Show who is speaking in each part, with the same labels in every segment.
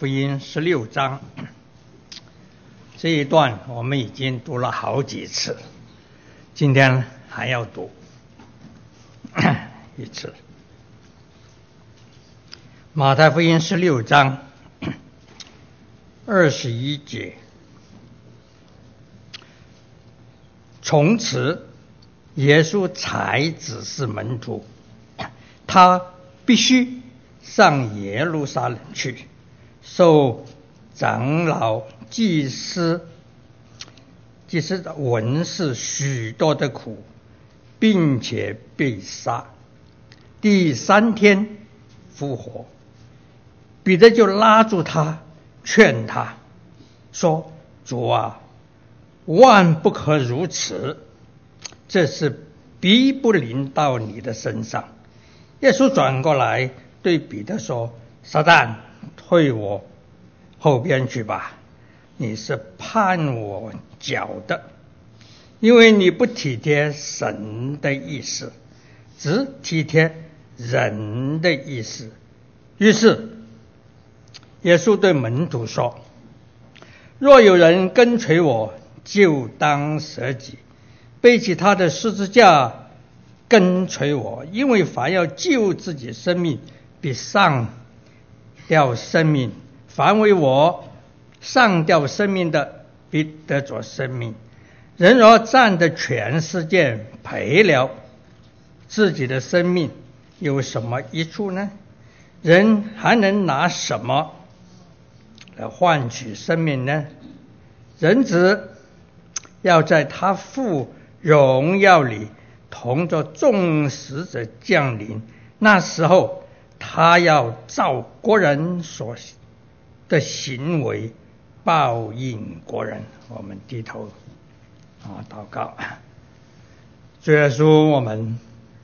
Speaker 1: 福音16章，这一段我们已经读了好几次，今天还要读一次。马太福音16章21节，从此耶稣才指示门徒，他必须上耶路撒冷去，受长老、祭司的文士许多的苦，并且被杀，第3天复活。彼得就拉住他，劝他说：主啊，万不可如此，这是必不临到你的身上。耶稣转过来对彼得说：撒旦，退我后边去吧，你是绊我脚的，因为你不体贴神的意思，只体贴人的意思。于是耶稣对门徒说：若有人跟随我，就当舍己，背起他的十字架跟随我。因为凡要救自己生命，必丧掉生命；凡为我丧掉生命的，必得着生命。人若占得全世界，赔了自己的生命，有什么益处呢？人还能拿什么来换取生命呢？人子要在他父荣耀里同着众使者降临，那时候他要照国人所的行为报应国人。我们低头祷告。主耶稣，我们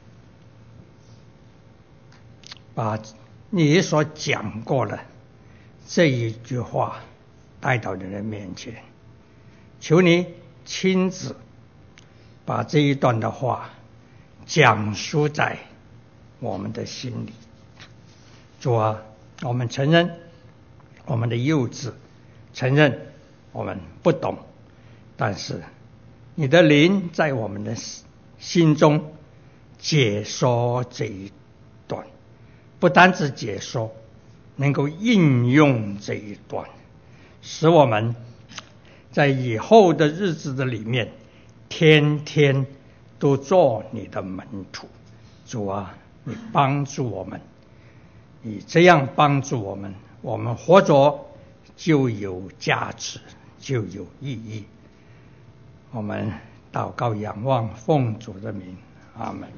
Speaker 1: 把你所讲过的这一句话带到你的面前，求你亲自把这一段的话讲述在我们的心里。主啊，我们承认我们的幼稚，承认我们不懂，但是你的灵在我们的心中解说这一段，不单只解说，能够应用这一段，使我们在以后的日子的里面天天都做你的门徒。主啊，你帮助我们，你这样帮助我们，我们活着就有价值，就有意义。我们祷告仰望，奉主的名，阿们。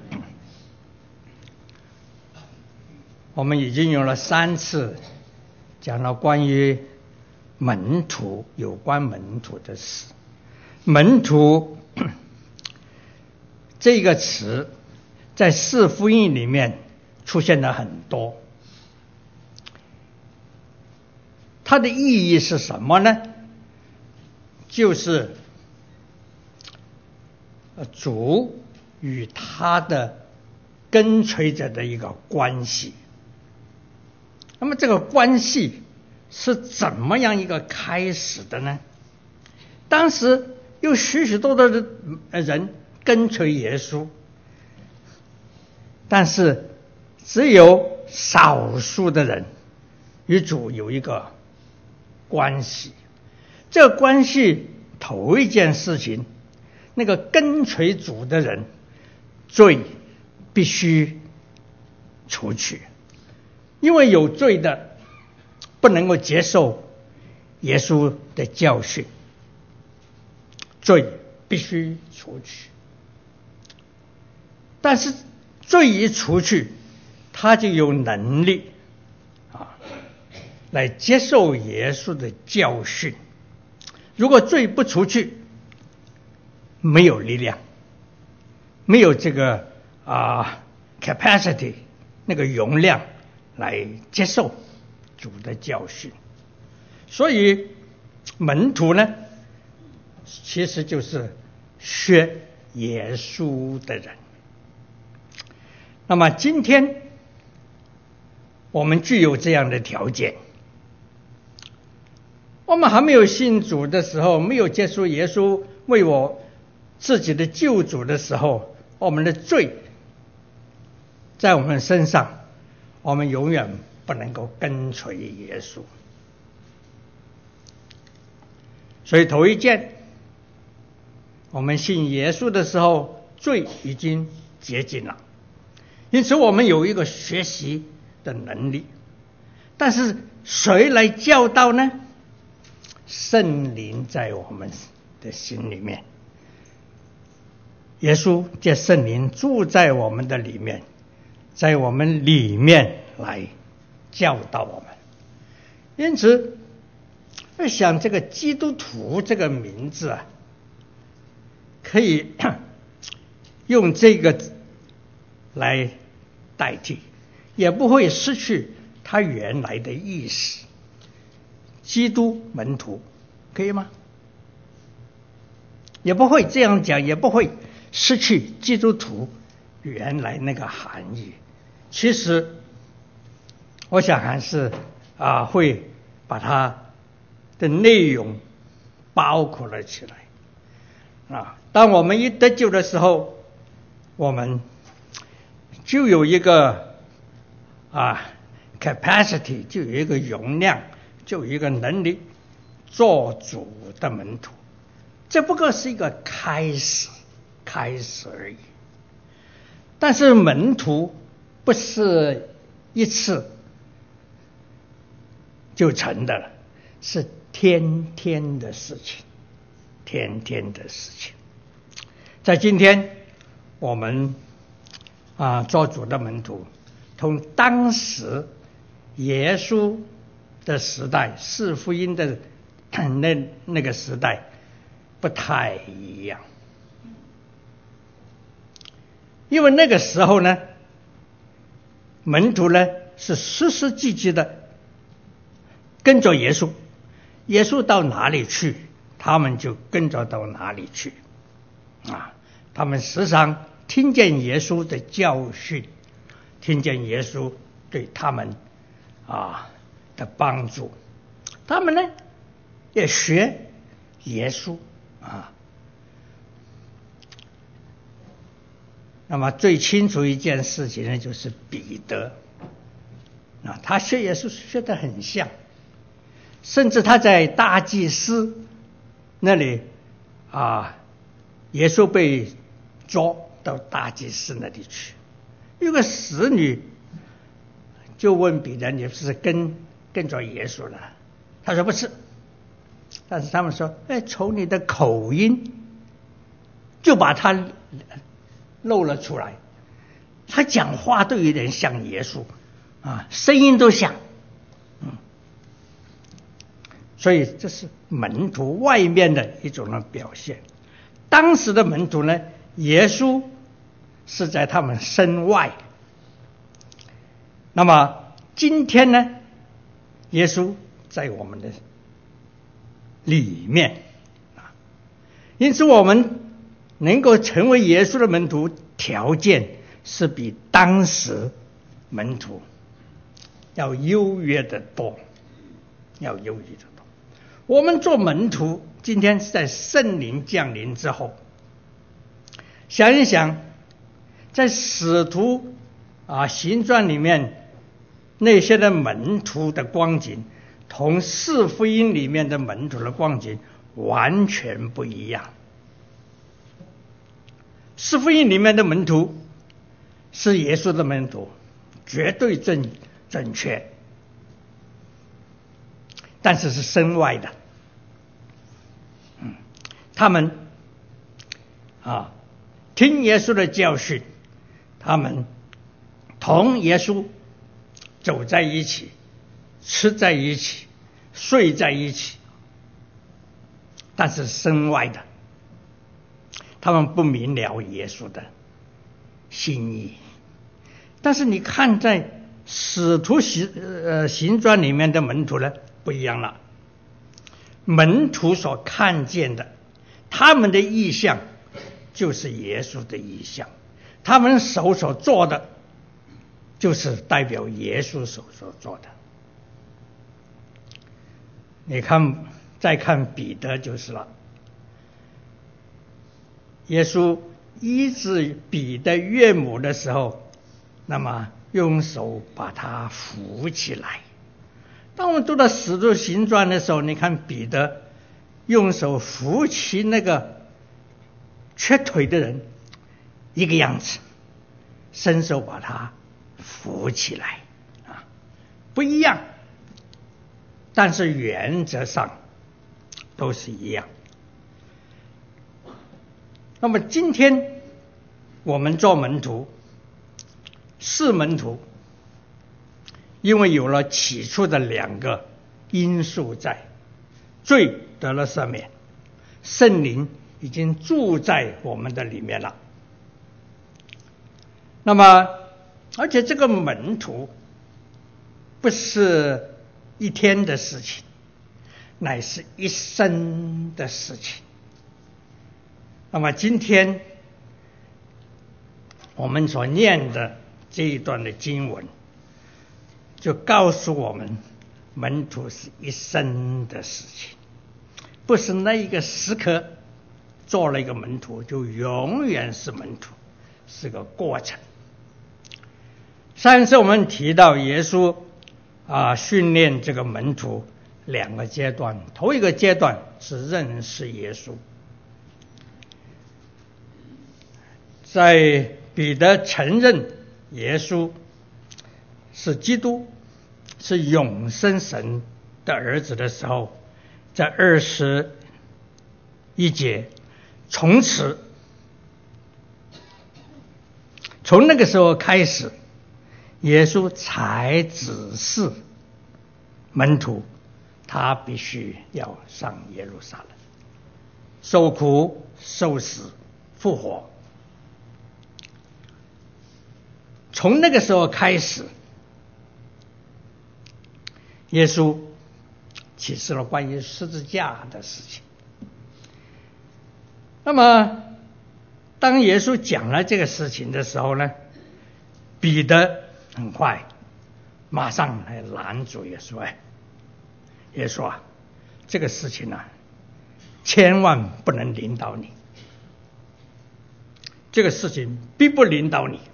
Speaker 1: 我们已经用了3次讲了关于门徒，有关门徒的事。门徒这个词在4福音里面出现了很多，它的意义是什么呢？就是主与他的跟随者的一个关系。那么这个关系是怎么样一个开始的呢？当时有许许多多的人跟随耶稣，但是只有少数的人与主有一个关系。这个关系头一件事情，那个跟随主的人罪必须除去，因为有罪的不能够接受耶稣的教训，罪必须除去。但是罪一除去，他就有能力来接受耶稣的教训。如果罪不除去，没有力量，没有这个capacity 那个容量来接受主的教训。所以门徒呢，其实就是学耶稣的人。那么今天我们具有这样的条件， 我们还没有信主的时候，没有接受耶稣为我自己的救主的时候，我们的罪在我们身上，我们永远不能够跟随耶稣。所以头一件，我们信耶稣的时候，罪已经洁净了，因此我们有一个学习的能力。但是谁来教导呢？圣灵在我们的心里面，耶稣借圣灵住在我们的里面，在我们里面来教导我们。因此我想这个基督徒这个名字啊，可以用这个来代替，也不会失去它原来的意思。基督门徒可以吗？也不会这样讲，也不会失去基督徒原来那个含义。其实我想还是会把它的内容包括了起来。当我们一得救的时候，我们就有一个capacity， 就有一个容量，就有一个能力做主的门徒。这不过是一个开始而已。但是门徒不是一次就成的了，是天天的事情，天天的事情。在今天我们做主的门徒，同当时耶稣的时代，四福音的那个时代不太一样。因为那个时候呢，门徒呢是实实际际的跟着耶稣，耶稣到哪里去，他们就跟着到哪里去。他们时常听见耶稣的教训，听见耶稣对他们的帮助，他们呢也学耶稣那么最清楚一件事情呢，就是彼得他学耶稣学得很像，甚至他在大祭司那里耶稣被捉到大祭司那里去，有个使女就问彼得：“你是不是跟着耶稣了？”他说：“不是。”但是他们说：“从你的口音就把他露了出来，他讲话都有点像耶稣声音都像。”所以这是门徒外面的一种的表现。当时的门徒呢，耶稣是在他们身外。那么今天呢，耶稣在我们的里面因此我们能够成为耶稣的门徒，条件是比当时门徒要优越的多，我们做门徒，今天是在圣灵降临之后。想一想，在使徒行传里面那些的门徒的光景，同四福音里面的门徒的光景完全不一样。四福音里面的门徒是耶稣的门徒，绝对准确，但是是身外的。他们听耶稣的教训，他们同耶稣走在一起，吃在一起，睡在一起，但是身外的，他们不明了耶稣的心意。但是你看在使徒行传里面的门徒呢，不一样了。门徒所看见的，他们的意象就是耶稣的意象，他们手所做的就是代表耶稣手所做的。你看再看彼得就是了。耶稣医治彼得岳母的时候，那么用手把他扶起来。当我们读到使徒行传的时候，你看彼得用手扶起那个瘸腿的人，一个样子，伸手把他扶起来啊，不一样，但是原则上都是一样。那么今天我们做门徒，是门徒，因为有了起初的两个因素在，罪得了赦免，圣灵已经住在我们的里面了。那么而且这个门徒不是一天的事情，乃是一生的事情。那么今天我们所念的这一段的经文，就告诉我们，门徒是一生的事情，不是那一个时刻做了一个门徒就永远是门徒，是个过程。上次我们提到耶稣训练这个门徒两个阶段，头一个阶段是认识耶稣。在彼得承认耶稣是基督，是永生神的儿子的时候，在21节，从那个时候开始，耶稣才指示门徒，他必须要上耶路撒冷，受苦、受死、复活。从那个时候开始，耶稣启示了关于十字架的事情。那么当耶稣讲了这个事情的时候呢，彼得很快马上来拦住耶稣，耶稣这个事情千万不能领导你，这个事情必不领导你。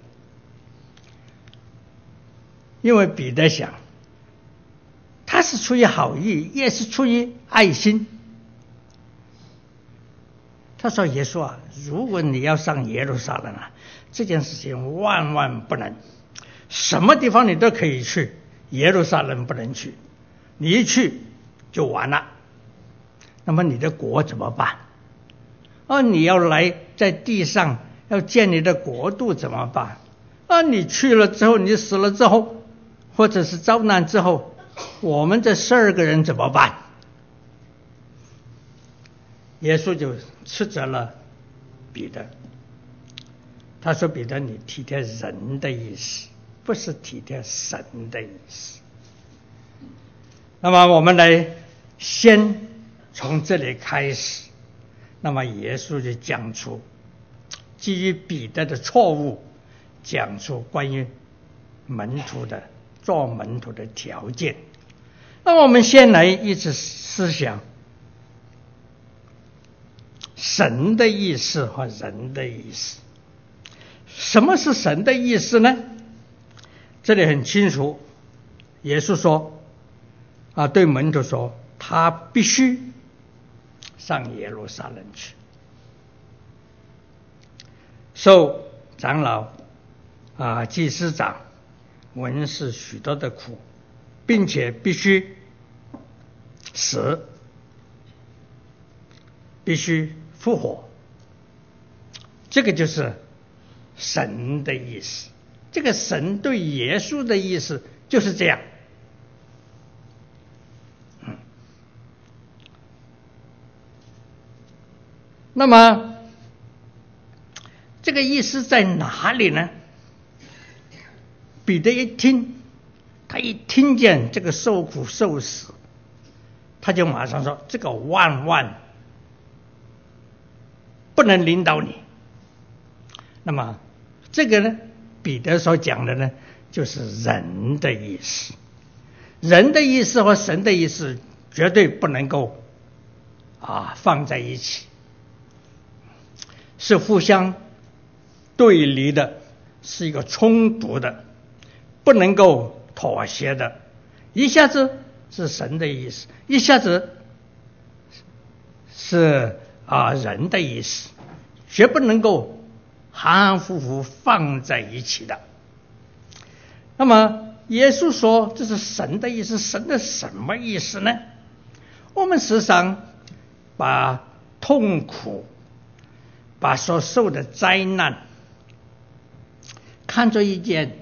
Speaker 1: 因为彼得想，他是出于好意，也是出于爱心。他说：“耶稣如果你要上耶路撒冷这件事情万万不能，什么地方你都可以去，耶路撒冷不能去，你一去就完了。那么你的国怎么办？你要来在地上要建你的国度怎么办？你去了之后，你死了之后，或者是遭难之后，我们这12个人怎么办？”耶稣就斥责了彼得，他说：“彼得，你体贴人的意思，不是体贴神的意思。”那么我们来先从这里开始，那么耶稣就讲出基于彼得的错误，讲出关于门徒的做门徒的条件。那么我们先来一直思想神的意思和人的意思。什么是神的意思呢？这里很清楚，耶稣说对门徒说，他必须上耶路撒冷去，受长老祭司长文士许多的苦，并且必须死，必须复活。这个就是神的意思。这个神对耶稣的意思就是这样。那么这个意思在哪里呢？彼得一听，他一听见这个受苦受死，他就马上说：“这个万万不能领导你。”那么这个呢，彼得所讲的呢，就是人的意思。人的意思和神的意思绝对不能够放在一起，是互相对立的，是一个冲突的，不能够妥协的。一下子是神的意思，一下子是人的意思，绝不能够含含糊糊放在一起的。那么耶稣说这是神的意思，神的什么意思呢？我们时常把痛苦，把所受的灾难看作一件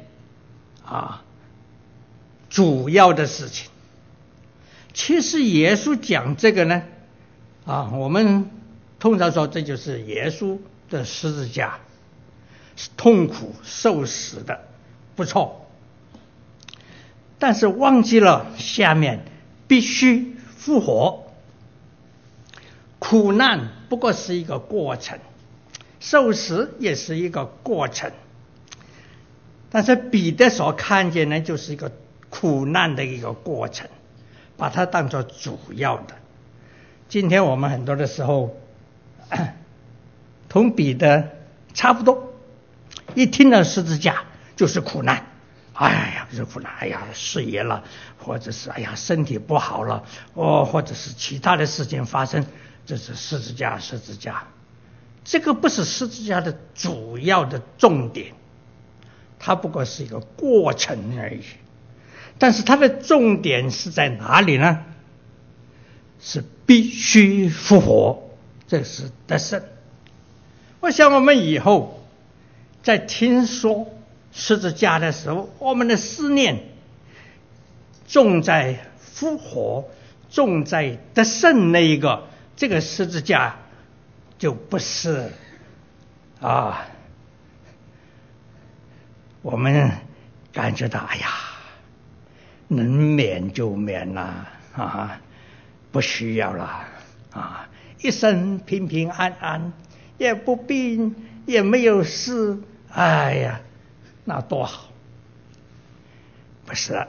Speaker 1: 主要的事情。其实耶稣讲这个呢我们通常说这就是耶稣的十字架，是痛苦受死的，不错。但是忘记了下面必须复活。苦难不过是一个过程，受死也是一个过程，但是彼得所看见呢，就是一个苦难的一个过程，把它当作主要的。今天我们很多的时候同彼得差不多，一听到十字架就是苦难，是苦难，失业了，或者是身体不好了，或者是其他的事情发生，这是十字架。这个不是十字架的主要的重点，它不过是一个过程而已。但是它的重点是在哪里呢？是必须复活，这是得胜。我想我们以后在听说十字架的时候，我们的思念重在复活，重在得胜那一个，这个十字架就不是我们感觉到能免就免了不需要了一生平平安安，也不病也没有事，那多好。不是，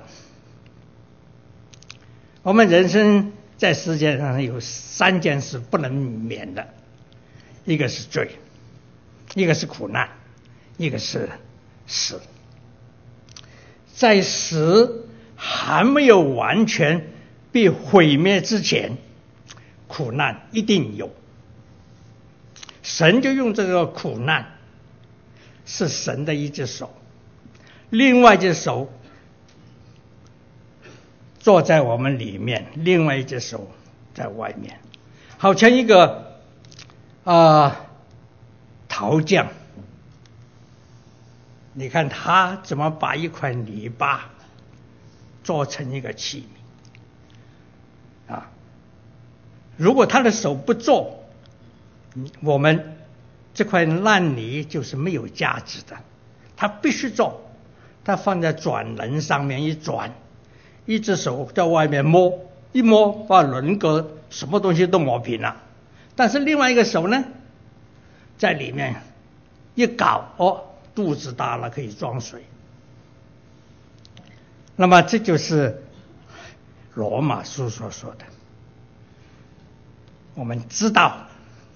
Speaker 1: 我们人生在世界上有3件事不能免的，一个是罪，一个是苦难，一个是死。在死还没有完全被毁灭之前，苦难一定有。神就用这个苦难，是神的一只手，另外一只手坐在我们里面，另外一只手在外面，好像一个陶匠，你看他怎么把一块泥巴做成一个器皿如果他的手不做，我们这块烂泥就是没有价值的。他必须做，他放在转轮上面一转，一只手在外面摸一摸，把轮廓什么东西都磨平了，但是另外一个手呢，在里面一搞肚子大了，可以装水。那么这就是罗马书所说的，我们知道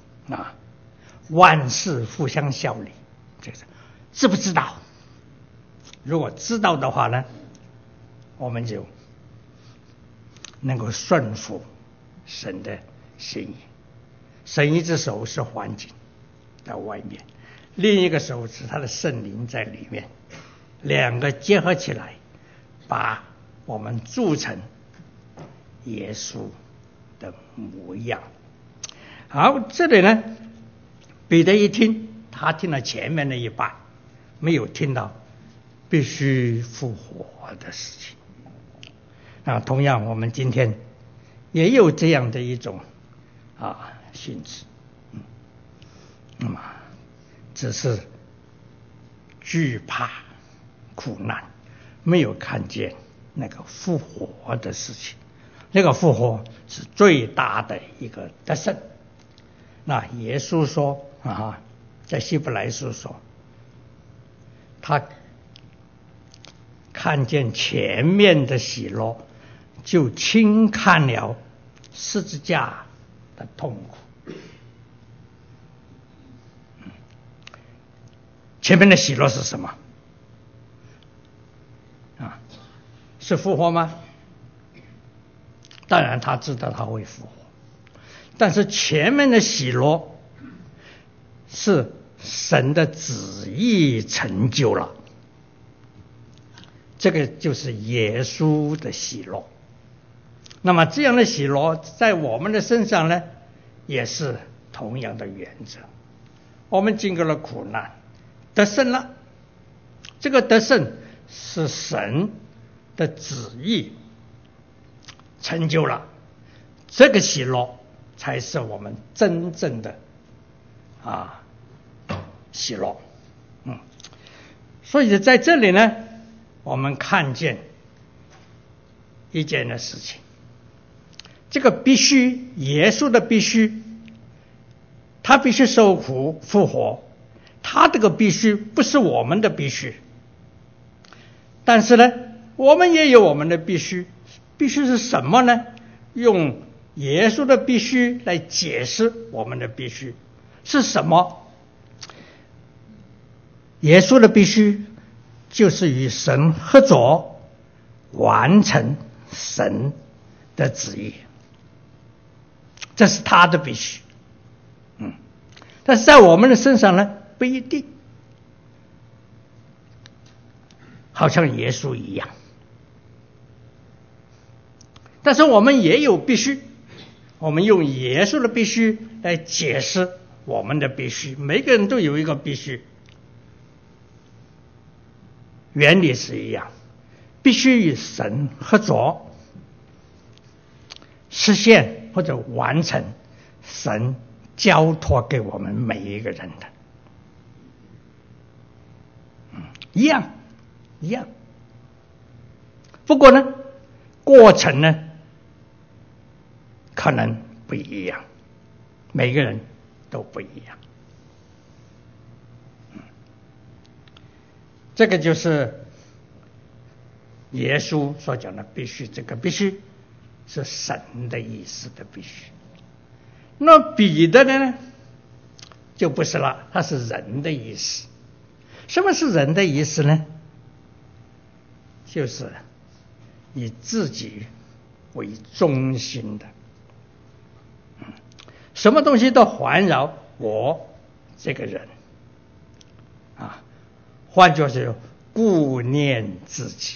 Speaker 1: 万事互相效力，这个知不知道？如果知道的话呢，我们就能够顺服神的心意。神一只手是环境在外面，另一个手是他的圣灵在里面，两个结合起来，把我们铸成耶稣的模样。好，这里呢，彼得一听，他听了前面那一半，没有听到必须复活的事情。同样我们今天也有这样的一种性质，那么只是惧怕苦难，没有看见那个复活的事情。那个复活是最大的一个得胜。那耶稣说在希伯来书说，他看见前面的喜乐，就轻看了十字架的痛苦。前面的喜乐是什么？是复活吗？当然他知道他会复活，但是前面的喜乐是神的旨意成就了，这个就是耶稣的喜乐。那么这样的喜乐在我们的身上呢，也是同样的原则。我们经过了苦难，得胜了，这个得胜是神的旨意成就了，这个喜乐才是我们真正的喜乐。所以在这里呢，我们看见一件的事情，这个必须，耶稣的必须，他必须受苦复活，他这个必须不是我们的必须。但是呢，我们也有我们的必须，必须是什么呢？用耶稣的必须来解释我们的必须是什么？耶稣的必须就是与神合作，完成神的旨意，这是他的必须。但是在我们的身上呢，不一定，好像耶稣一样。但是我们也有必须，我们用耶稣的必须来解释我们的必须。每个人都有一个必须，原理是一样，必须与神合作，实现或者完成神交托给我们每一个人的，一样。不过呢，过程呢可能不一样，每个人都不一样。这个就是耶稣所讲的必须，这个必须是神的意思的必须。那彼得呢就不是了，他是人的意思。什么是人的意思呢？就是以自己为中心的，什么东西都环绕我这个人换作是顾念自己。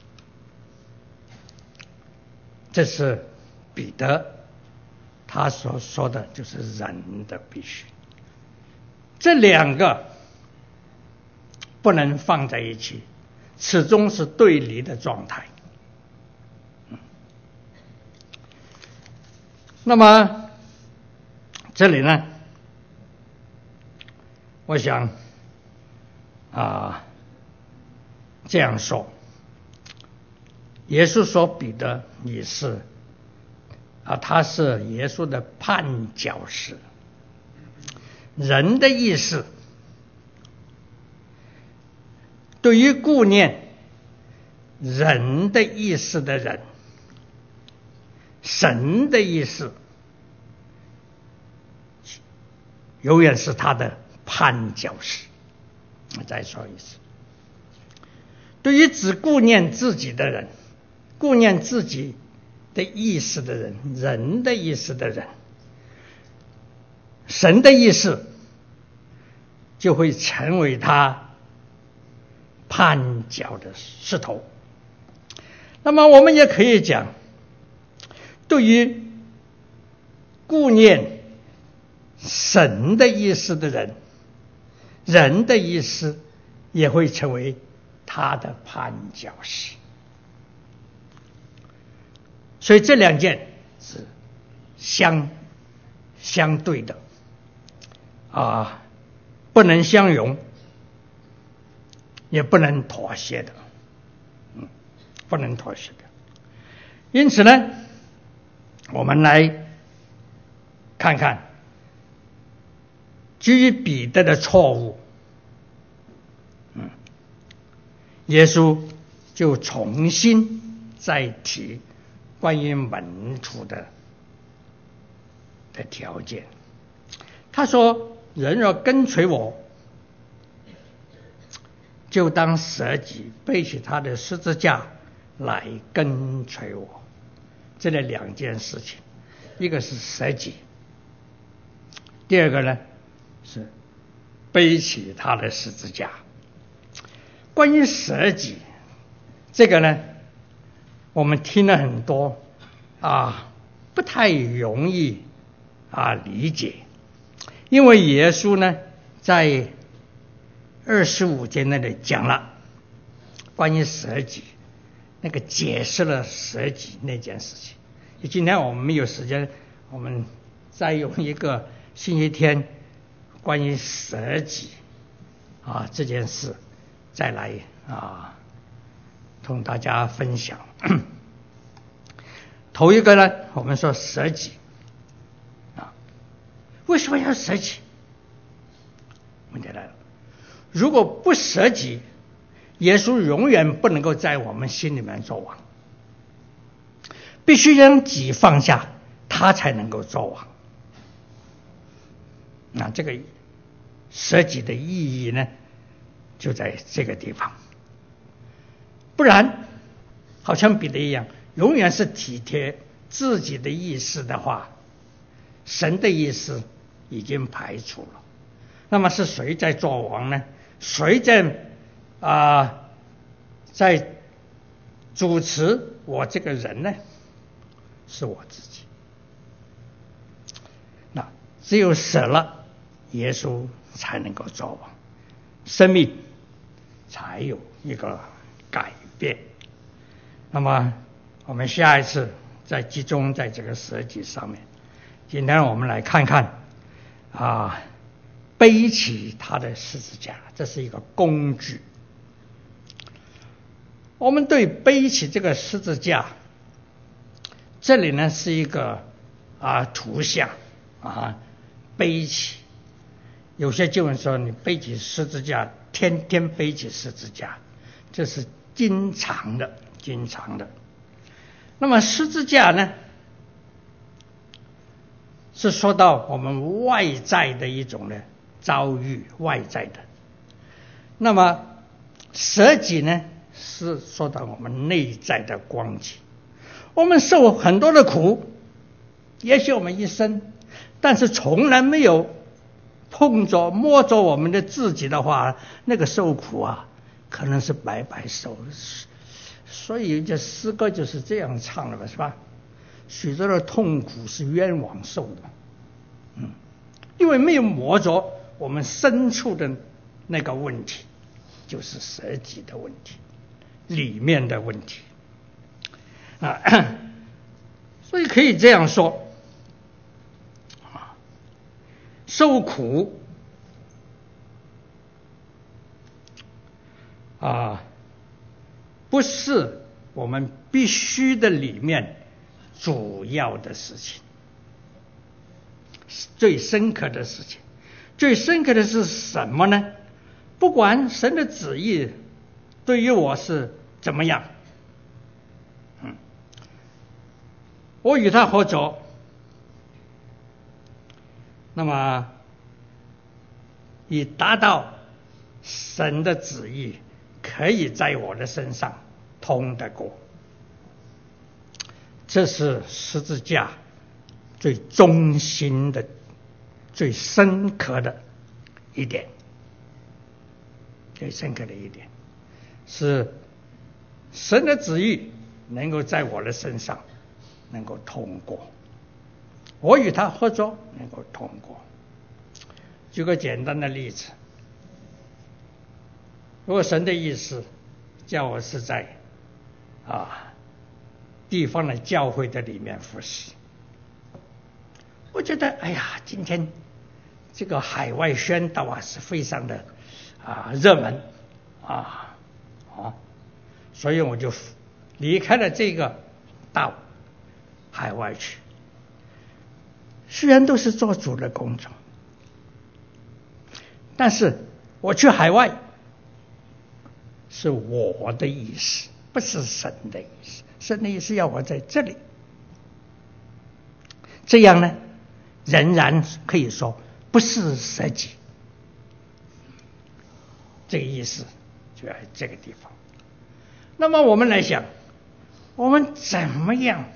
Speaker 1: 这是彼得他所说的，就是人的必须。这两个不能放在一起，始终是对立的状态。那么这里呢，我想这样说，耶稣说彼得你是他是耶稣的绊脚石。人的意思对于顾念人的意思的人，神的意思永远是他的绊脚石。我再说一次，对于只顾念自己的人，顾念自己的意思的人，人的意思的人，神的意思就会成为他绊脚的石头。那么我们也可以讲，对于顾念神的意思的人，人的意思也会成为他的绊脚石。所以这两件是相对的不能相容，也不能妥协的，不能妥协的。因此呢，我们来看看基于彼得的错误，耶稣就重新再提关于门徒的的条件。他说：“人若跟随我，就当舍己，背起他的十字架来跟随我。”这两件事情，一个是舍己，第二个呢是背起他的十字架。关于舍己这个呢，我们听了很多不太容易理解，因为耶稣呢在25节那里讲了关于舍己，那个解释了舍己那件事情。今天我们没有时间，我们再用一个星期天关于舍己这件事再来同大家分享。头一个呢，我们说舍己为什么要舍己？问题来了，如果不舍己，耶稣永远不能够在我们心里面做王，必须将己放下，他才能够做王。那这个舍己的意义呢，就在这个地方。不然好像彼得一样，永远是体贴自己的意思的话，神的意思已经排除了。那么是谁在做王呢？谁在主持我这个人呢？是我自己。那只有舍了，耶稣才能够做王，生命才有一个改变。那么我们下一次再集中在这个舍己上面。今天我们来看看背起他的十字架，这是一个工具。我们对背起这个十字架，这里呢是一个图像背起。有些经文说你背起十字架，天天背起十字架，这是经常的。那么十字架呢，是说到我们外在的一种的遭遇，外在的。那么舍己呢，是说到我们内在的光景。我们受很多的苦，也许我们一生，但是从来没有碰着摸着我们的自己的话，那个受苦可能是白白受。所以这诗歌就是这样唱的吧，是吧？许多的痛苦是冤枉受的，因为没有摸着我们深处的那个问题，就是舍己的问题，里面的问题所以可以这样说，受苦不是我们必须的里面主要的事情，最深刻的事情。最深刻的是什么呢？不管神的旨意对于我是怎么样，我与他合作，那么以达到神的旨意可以在我的身上通得过。这是十字架最中心的、最深刻的一点，最深刻的一点是神的旨意能够在我的身上能够通过，我与他合作能够通过。举个简单的例子，如果神的意思叫我是在地方的教会的里面服侍，我觉得今天这个海外宣道是非常的热门所以我就离开了这个到海外去。虽然都是做主的工作，但是我去海外是我的意思，不是神的意思。神的意思要我在这里，这样呢仍然可以说不是舍己。这个意思就在这个地方。那么我们来想，我们怎么样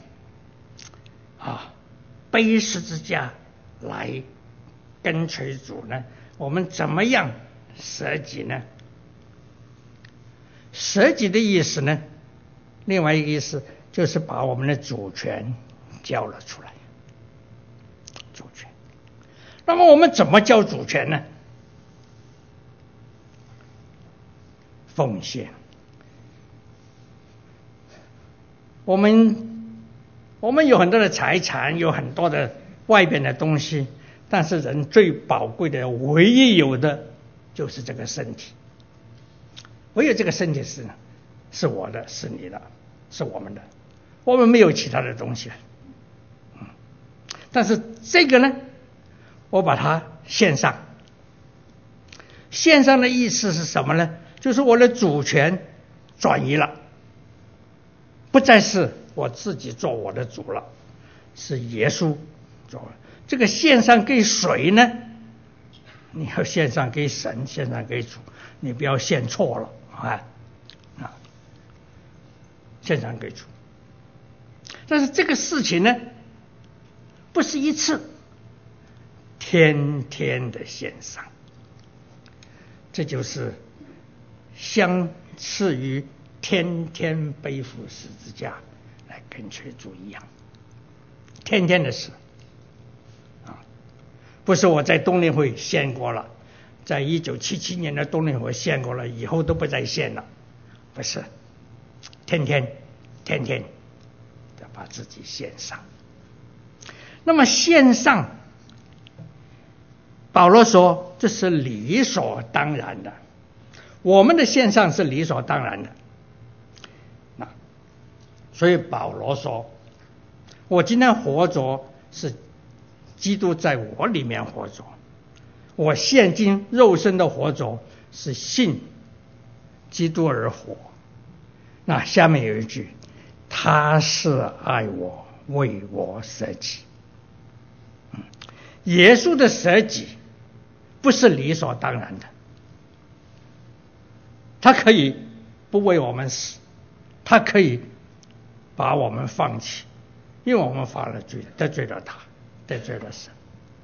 Speaker 1: 背十字架来跟随主呢？我们怎么样舍己呢？舍己的意思呢，另外一个意思就是把我们的主权交了出来。主权。那么我们怎么交主权呢？奉献。我们有很多的财产，有很多的外边的东西，但是人最宝贵的、唯一有的就是这个身体。唯有这个身体是我的，是你的，是我们的，我们没有其他的东西。但是这个呢，我把它献上。献上的意思是什么呢？就是我的主权转移了，不再是我自己做我的主了，是耶稣做了。这个献上给谁呢？你要献上给神，献上给主，你不要献错了献上给主。但是这个事情呢，不是一次，天天的献上。这就是相似于天天背负十字架来跟随主一样，天天的事不是我在冬令会献过了，在1977年的冬令会献过了，以后都不再献了，不是，天天的把自己献上。那么献上，保罗说这是理所当然的，我们的献上是理所当然的。所以保罗说，我今天活着是基督在我里面活着，我现今肉身的活着是信基督而活。那下面有一句，他是爱我，为我舍己。耶稣的舍己不是理所当然的，他可以不为我们死，他可以把我们放弃，因为我们犯了罪，得罪了他，得罪了神。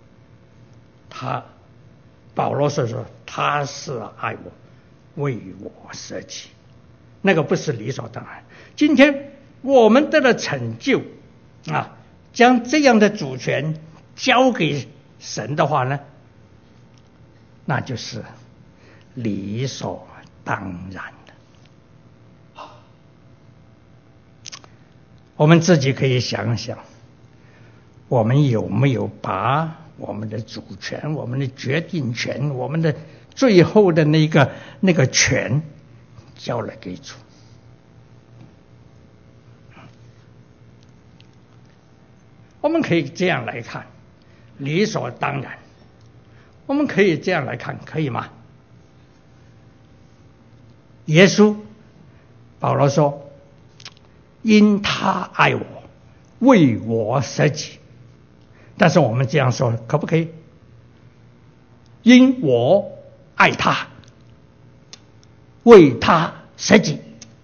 Speaker 1: 保罗说他是爱我，为我舍己，那个不是理所当然。今天我们得了成就将这样的主权交给神的话呢，那就是理所当然的。我们自己可以想想，我们有没有把我们的主权、我们的决定权、我们的最后的那个权交了给主？我们可以这样来看，理所当然。我们可以这样来看，可以吗？耶稣，保罗说，因他爱我，为我舍己。但是我们这样说可不可以？因我爱他，为他舍己。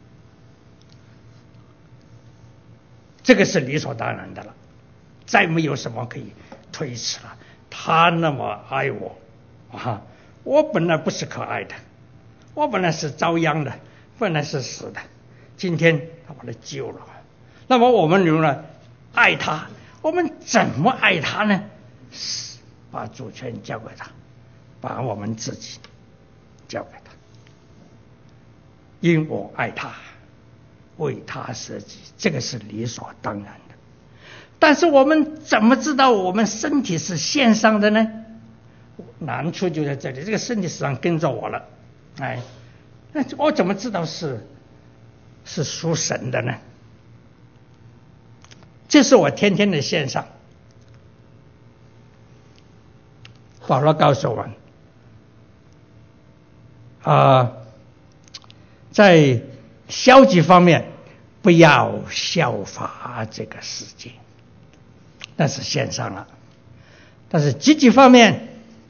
Speaker 1: 这个是理所当然的了，再没有什么可以推辞了。他那么爱我我本来不是可爱的，我本来是遭殃的，本来是死的，今天他把他救了。那么我们如果爱他，我们怎么爱他呢？把主权交给他，把我们自己交给他。因我爱他，为他舍己，这个是理所当然的。但是我们怎么知道我们身体是献上的呢？难处就在这里，这个身体实际上跟着我了，那我怎么知道是属神的呢？这是我天天的献上。保罗告诉我们在消极方面不要效法这个世界，那是献上了。 但是积极方面，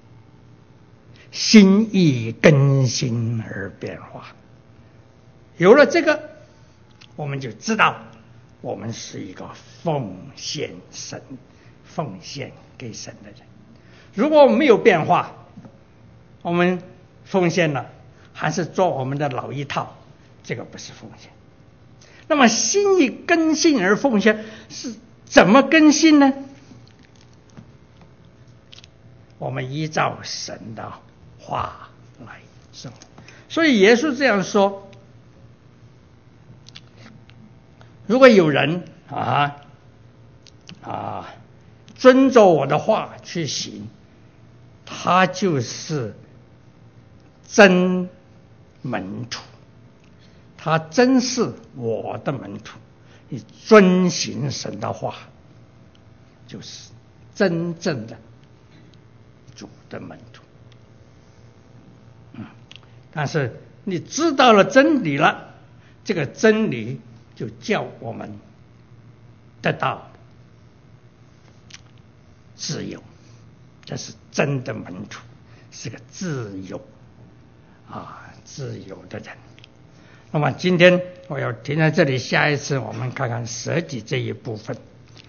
Speaker 1: 心意更新而变化。有了这个，我们就知道我们是一个奉献给神的人。如果我们没有变化，我们奉献了还是做我们的老一套，这个不是奉献。那么心意更新而奉献是怎么更新呢？我们依照神的话来生活。所以耶稣这样说，如果有人遵照我的话去行，他就是真门徒，他真是我的门徒。你遵行神的话，就是真正的主的门徒。但是你知道了真理了，这个真理就叫我们得到自由。这是真的门徒，是个自由的人。那么今天我要停在这里，下一次我们看看舍己这一部分。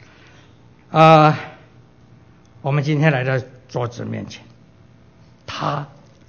Speaker 1: 我们今天来到桌子面前，他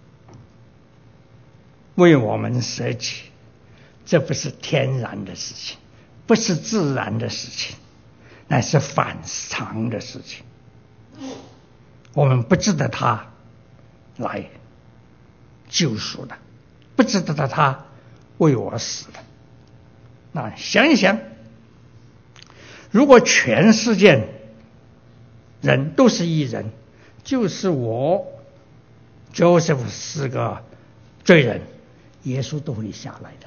Speaker 1: 为我们舍己，这不是天然的事情，不是自然的事情，乃是反常的事情。我们不值得他来救赎的，不值得他为我死的。那想一想，如果全世界人都是义人，就是我 Joseph 是个罪人，耶稣都会下来的。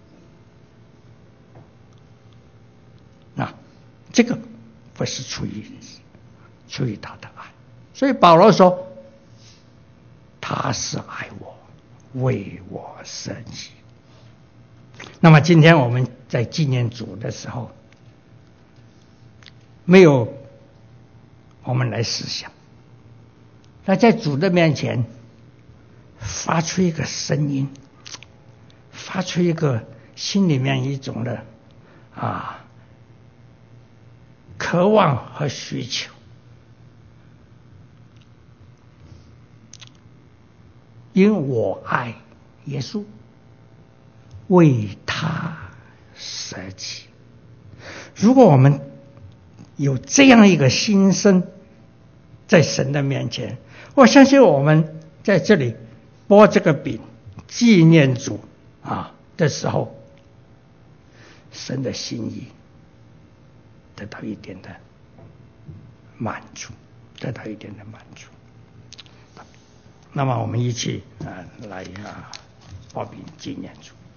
Speaker 1: 那这个不是出于他的爱。所以保罗说，他是爱我，为我舍己。那么今天我们在纪念主的时候，没有我们来思想，那在主的面前发出一个声音，发出一个心里面一种的渴望和需求。因我爱耶稣，为他舍己。如果我们有这样一个心声在神的面前，我相信我们在这里拨这个饼纪念主的时候，神的心意得到一点的满足，那么我们一起来报饼纪念主。